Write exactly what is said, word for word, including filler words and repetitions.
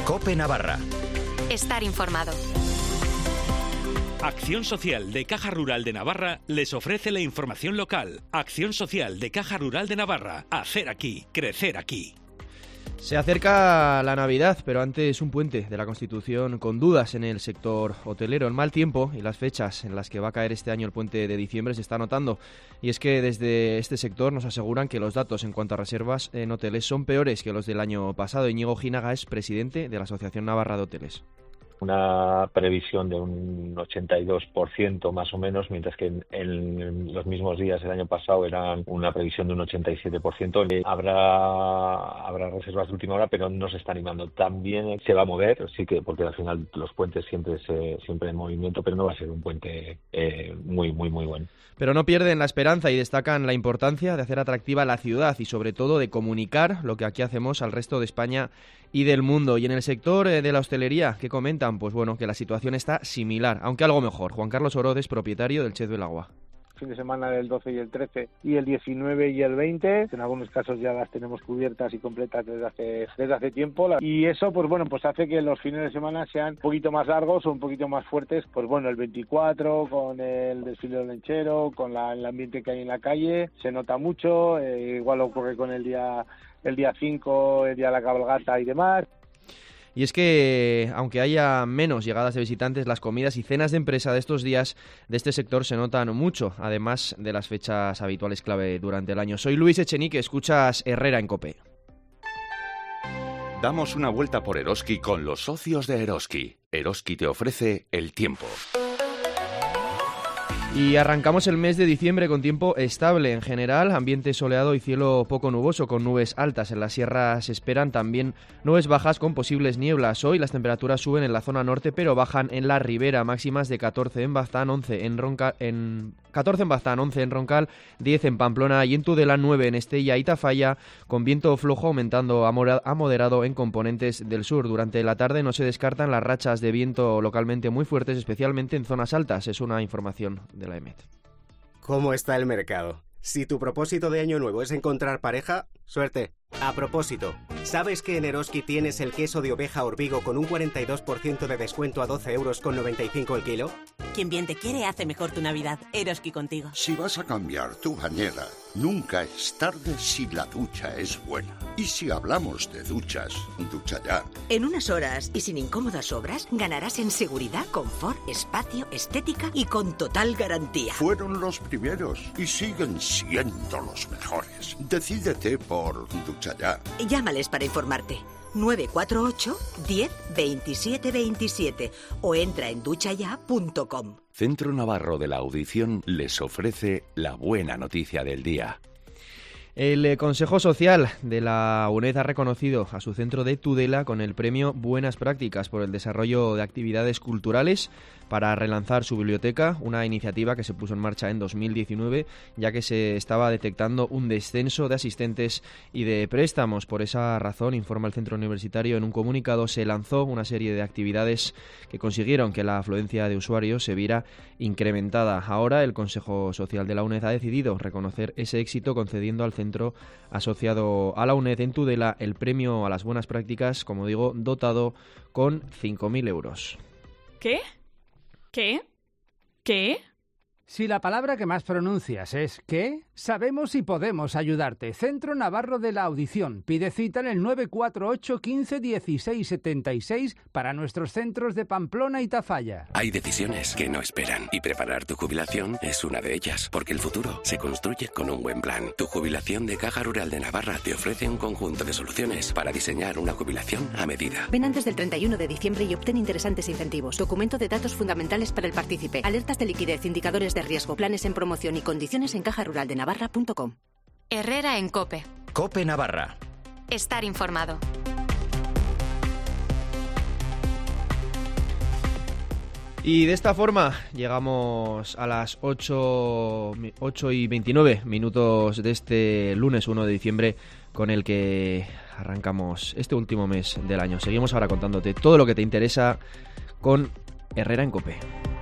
COPE Navarra. Estar informado. Acción Social de Caja Rural de Navarra les ofrece la información local. Acción Social de Caja Rural de Navarra. Hacer aquí, crecer aquí. Se acerca la Navidad, pero antes un puente de la Constitución con dudas en el sector hotelero. El mal tiempo y las fechas en las que va a caer este año el puente de diciembre se está notando. Y es que desde este sector nos aseguran que los datos en cuanto a reservas en hoteles son peores que los del año pasado. Íñigo Ginaga es presidente de la Asociación Navarra de Hoteles. Una previsión de un ochenta y dos por ciento más o menos, mientras que en, en los mismos días el año pasado eran una previsión de un ochenta y siete por ciento. Habrá habrá reservas de última hora, pero no se está animando. También se va a mover, sí que porque al final los puentes siempre se, siempre en movimiento, pero no va a ser un puente eh, muy muy muy bueno. Pero no pierden la esperanza y destacan la importancia de hacer atractiva la ciudad y sobre todo de comunicar lo que aquí hacemos al resto de España y del mundo. Y en el sector de la hostelería, ¿qué comentan? Pues bueno, que la situación está similar, aunque algo mejor. Juan Carlos Oroz es propietario del Chez del Agua. Fin de semana del doce y el trece y el diecinueve y el veinte, en algunos casos ya las tenemos cubiertas y completas desde hace desde hace tiempo, y eso pues bueno pues hace que los fines de semana sean un poquito más largos o un poquito más fuertes. Pues bueno, el veinticuatro con el desfile del Lenchero, con la, el ambiente que hay en la calle, se nota mucho, eh, igual ocurre con el día el día cinco, el día de la cabalgata y demás. Y es que, aunque haya menos llegadas de visitantes, las comidas y cenas de empresa de estos días de este sector se notan mucho, además de las fechas habituales clave durante el año. Soy Luis Echenique, escuchas Herrera en COPE. Damos una vuelta por Eroski con los socios de Eroski. Eroski te ofrece el tiempo. Y arrancamos el mes de diciembre con tiempo estable en general, ambiente soleado y cielo poco nuboso con nubes altas. En la sierra se esperan también nubes bajas con posibles nieblas. Hoy las temperaturas suben en la zona norte pero bajan en la ribera, máximas de catorce en Baztán, once en Roncal, en catorce en Baztán, once en Roncal, diez en Pamplona y en Tudela, nueve en Estella y Tafalla, con viento flojo aumentando a moderado en componentes del sur. Durante la tarde no se descartan las rachas de viento localmente muy fuertes, especialmente en zonas altas. Es una información de la E M E T. ¿Cómo está el mercado? Si tu propósito de año nuevo es encontrar pareja, suerte. A propósito, ¿sabes que en Eroski tienes el queso de oveja Orbigo con un cuarenta y dos por ciento de descuento a doce euros con noventa y cinco el kilo? Quien bien te quiere hace mejor tu Navidad. Eroski contigo. Si vas a cambiar tu bañera, nunca es tarde si la ducha es buena. Y si hablamos de duchas, ducha ya. En unas horas y sin incómodas obras, ganarás en seguridad, confort, espacio, estética y con total garantía. Fueron los primeros y siguen siendo los mejores. Decídete por ducha ya. Llámales para informarte. nueve cuatro ocho, diez, veintisiete veintisiete o entra en ducha ya punto com. Centro Navarro de la Audición les ofrece la buena noticia del día. El Consejo Social de la UNED ha reconocido a su centro de Tudela con el premio Buenas Prácticas por el desarrollo de actividades culturales para relanzar su biblioteca, una iniciativa que se puso en marcha en dos mil diecinueve, ya que se estaba detectando un descenso de asistentes y de préstamos. Por esa razón, informa el centro universitario, en un comunicado se lanzó una serie de actividades que consiguieron que la afluencia de usuarios se viera incrementada. Ahora el Consejo Social de la UNED ha decidido reconocer ese éxito concediendo al centro asociado a la UNED en Tudela el premio a las buenas prácticas, como digo, dotado con cinco mil euros. ¿Qué? ¿Qué? ¿Qué? Si la palabra que más pronuncias es ¿qué?, sabemos y podemos ayudarte. Centro Navarro de la Audición. Pide cita en el nueve cuatro ocho, quince, dieciséis, setenta y seis para nuestros centros de Pamplona y Tafalla. Hay decisiones que no esperan y preparar tu jubilación es una de ellas, porque el futuro se construye con un buen plan. Tu jubilación de Caja Rural de Navarra te ofrece un conjunto de soluciones para diseñar una jubilación a medida. Ven antes del treinta y uno de diciembre y obtén interesantes incentivos. Documento de datos fundamentales para el partícipe. Alertas de liquidez, indicadores de riesgo, planes en promoción y condiciones en caja rural de navarra punto com. Herrera en COPE. COPE Navarra. Estar informado. Y de esta forma llegamos a las ocho y veintinueve minutos de este lunes uno de diciembre, con el que arrancamos este último mes del año. Seguimos ahora contándote todo lo que te interesa con Herrera en COPE.